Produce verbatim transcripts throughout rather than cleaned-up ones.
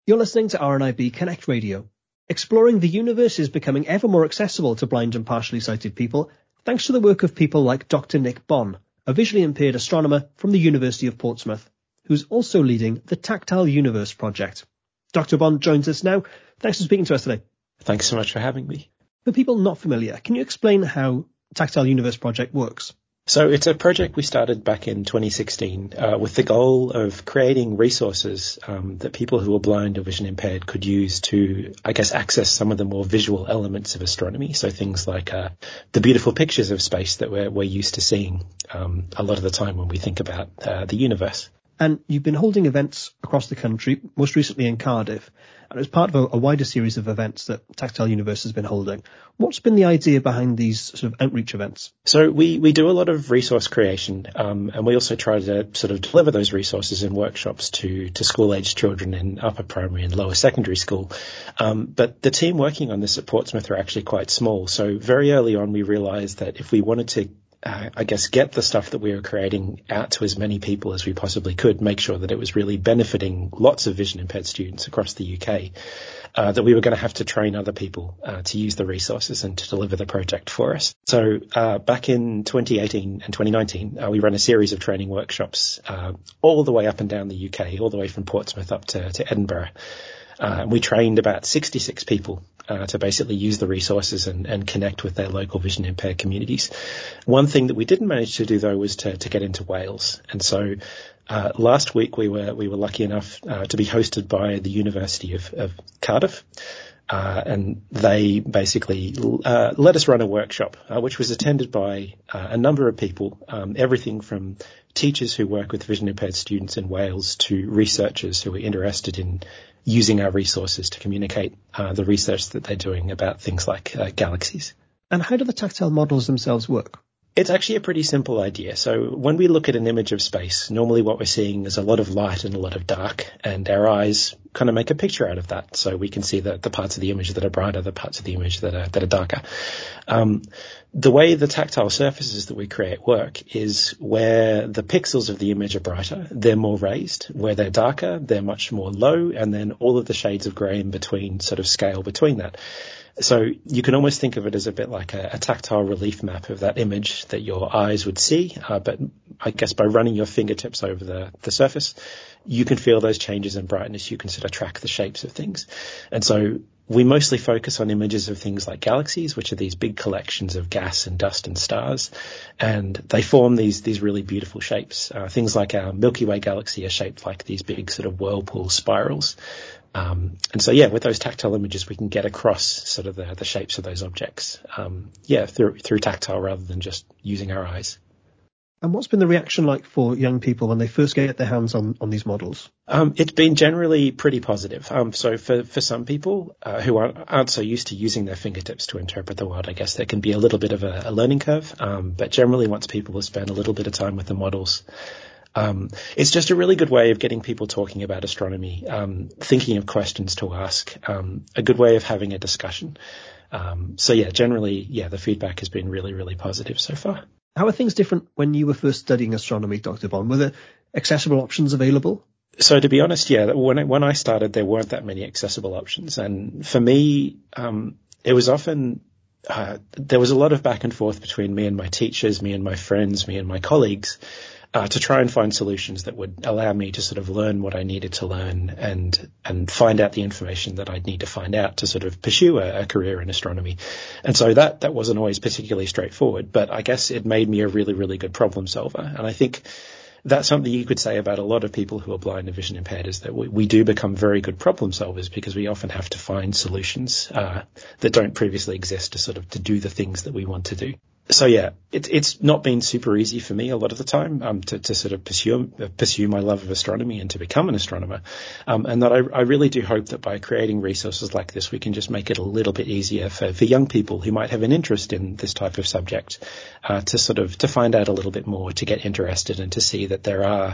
You're listening to R N I B Connect Radio. Exploring the universe is becoming ever more accessible to blind and partially sighted people, thanks to the work of people like Doctor Nick Bonn, a visually impaired astronomer from the University of Portsmouth, who's also leading the Tactile Universe project. Doctor Bonn joins us now. Thanks for speaking to us today. Thanks so much for having me. For people not familiar, can you explain how Tactile Universe project works? So it's a project we started back in twenty sixteen uh, with the goal of creating resources um, that people who are blind or vision impaired could use to, I guess, access some of the more visual elements of astronomy. So things like uh, the beautiful pictures of space that we're, we're used to seeing um, a lot of the time when we think about uh, the universe. And you've been holding events across the country, most recently in Cardiff, and as part of a, a wider series of events that Tactile Universe has been holding. What's been the idea behind these sort of outreach events? So we, we do a lot of resource creation, um, and we also try to sort of deliver those resources in workshops to, to school-aged children in upper primary and lower secondary school. Um, but the team working on this at Portsmouth are actually quite small. So very early on, we realized that if we wanted to Uh, I guess, get the stuff that we were creating out to as many people as we possibly could, make sure that it was really benefiting lots of vision impaired students across the U K, uh, that we were going to have to train other people uh, to use the resources and to deliver the project for us. So uh, back in twenty eighteen and twenty nineteen, uh, we ran a series of training workshops uh, all the way up and down the U K, all the way from Portsmouth up to, to Edinburgh. Uh, we trained about sixty-six people uh, to basically use the resources and, and connect with their local vision impaired communities. One thing that we didn't manage to do, though, was to, to get into Wales. And so uh, last week we were we were lucky enough uh, to be hosted by the University of, of Cardiff. Uh, and they basically uh, let us run a workshop, uh, which was attended by uh, a number of people, um, everything from teachers who work with vision impaired students in Wales to researchers who are interested in using our resources to communicate uh, the research that they're doing about things like uh, galaxies. And how do the tactile models themselves work? It's actually a pretty simple idea. So when we look at an image of space, normally what we're seeing is a lot of light and a lot of dark, and our eyes kind of make a picture out of that. So we can see the, the parts of the image that are brighter, the parts of the image that are, that are darker. Um, the way the tactile surfaces that we create work is where the pixels of the image are brighter, they're more raised. Where they're darker, they're much more low, and then all of the shades of grey in between sort of scale between that. So you can almost think of it as a bit like a, a tactile relief map of that image that your eyes would see. Uh, but I guess by running your fingertips over the, the surface, you can feel those changes in brightness. You can sort of track the shapes of things. And so we mostly focus on images of things like galaxies, which are these big collections of gas and dust and stars. And they form these, these really beautiful shapes. Uh, things like our Milky Way galaxy are shaped like these big sort of whirlpool spirals. Um, and so, yeah, with those tactile images, we can get across sort of the, the shapes of those objects, um, yeah, through, through tactile rather than just using our eyes. And what's been the reaction like for young people when they first get their hands on, on these models? Um, it's been generally pretty positive. Um, so for, for some people uh, who aren't, aren't so used to using their fingertips to interpret the world, I guess there can be a little bit of a, a learning curve. Um, but generally, once people have spent a little bit of time with the models, Um, it's just a really good way of getting people talking about astronomy, um, thinking of questions to ask, um, a good way of having a discussion. Um, so yeah, generally, yeah, the feedback has been really, really positive so far. How are things different when you were first studying astronomy, Doctor Bonn? Were there accessible options available? So to be honest, yeah, when I, when I started, there weren't that many accessible options. And for me, um, it was often, uh, there was a lot of back and forth between me and my teachers, me and my friends, me and my colleagues, Uh, to try and find solutions that would allow me to sort of learn what I needed to learn and and find out the information that I'd need to find out to sort of pursue a, a career in astronomy. And so that that wasn't always particularly straightforward, but I guess it made me a really, really good problem solver. And I think that's something you could say about a lot of people who are blind and vision impaired, is that we, we do become very good problem solvers because we often have to find solutions uh, that don't previously exist to sort of to do the things that we want to do. So yeah, it's it's not been super easy for me a lot of the time um, to, to sort of pursue pursue my love of astronomy and to become an astronomer, um, and that I, I really do hope that by creating resources like this, we can just make it a little bit easier for, for young people who might have an interest in this type of subject uh, to sort of to find out a little bit more, to get interested, and to see that there are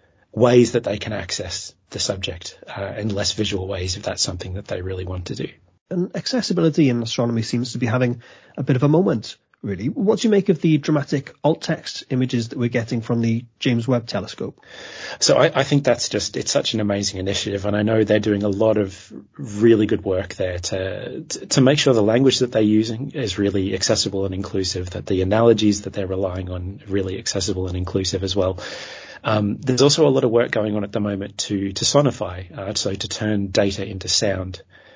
ways that they can access the subject uh, in less visual ways if that's something that they really want to do. And accessibility in astronomy seems to be having a bit of a moment really. What do you make of the dramatic alt-text images that we're getting from the James Webb Telescope? So I, I think that's just, it's such an amazing initiative, and I know they're doing a lot of really good work there to to make sure the language that they're using is really accessible and inclusive, that the analogies that they're relying on are really accessible and inclusive as well. Um, there's also a lot of work going on at the moment to to sonify, uh, so to turn data into sound.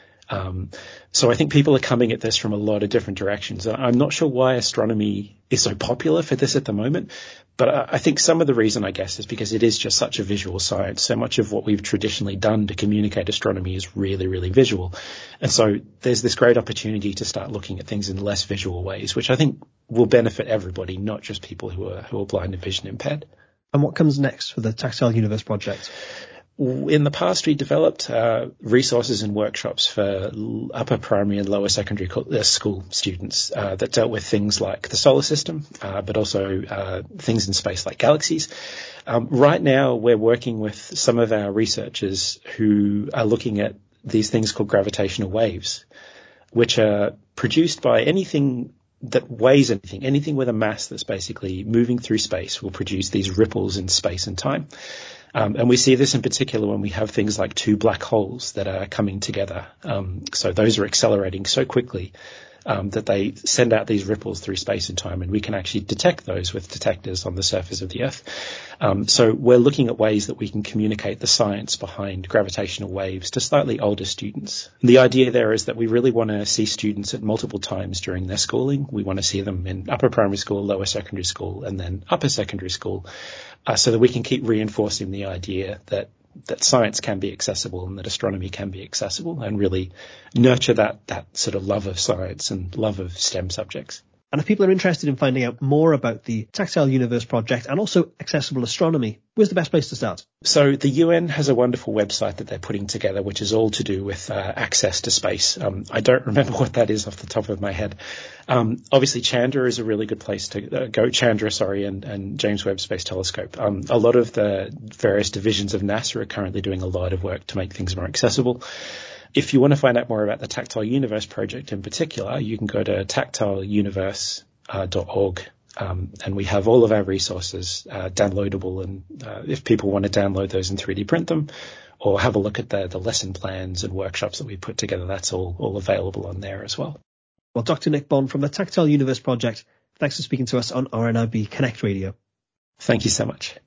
Um, so I think people are coming at this from a lot of different directions. I'm not sure why astronomy is so popular for this at the moment, but I think some of the reason, I guess, is because it is just such a visual science. So much of what we've traditionally done to communicate astronomy is really, really visual. And so there's this great opportunity to start looking at things in less visual ways, which I think will benefit everybody, not just people who are, who are blind and vision impaired. And what comes next for the Tactile Universe project? In the past, we developed uh, resources and workshops for upper primary and lower secondary co- uh, school students uh, that dealt with things like the solar system, uh, but also uh, things in space like galaxies. Um, right now, we're working with some of our researchers who are looking at these things called gravitational waves, which are produced by anything that weighs anything, anything with a mass that's basically moving through space will produce these ripples in space and time. Um, and we see this in particular when we have things like two black holes that are coming together. Um, so those are accelerating so quickly um, that they send out these ripples through space and time, and we can actually detect those with detectors on the surface of the Earth. Um, so we're looking at ways that we can communicate the science behind gravitational waves to slightly older students. The idea there is that we really want to see students at multiple times during their schooling. We want to see them in upper primary school, lower secondary school, and then upper secondary school, uh, so that we can keep reinforcing the idea that that science can be accessible and that astronomy can be accessible, and really nurture that that sort of love of science and love of STEM subjects. And if people are interested in finding out more about the Tactile Universe project and also accessible astronomy, where's the best place to start? So the U N has a wonderful website that they're putting together, which is all to do with uh, access to space. Um, I don't remember what that is off the top of my head. Um, obviously, Chandra is a really good place to uh, go. Chandra, sorry, and, and James Webb Space Telescope. Um, a lot of the various divisions of NASA are currently doing a lot of work to make things more accessible. If you want to find out more about the Tactile Universe project in particular, you can go to tactile universe dot org. Um, and we have all of our resources uh, downloadable. And uh, if people want to download those and three D print them or have a look at the, the lesson plans and workshops that we put together, that's all, all available on there as well. Well, Doctor Nick Bond from the Tactile Universe project, thanks for speaking to us on R N I B Connect Radio. Thank you so much.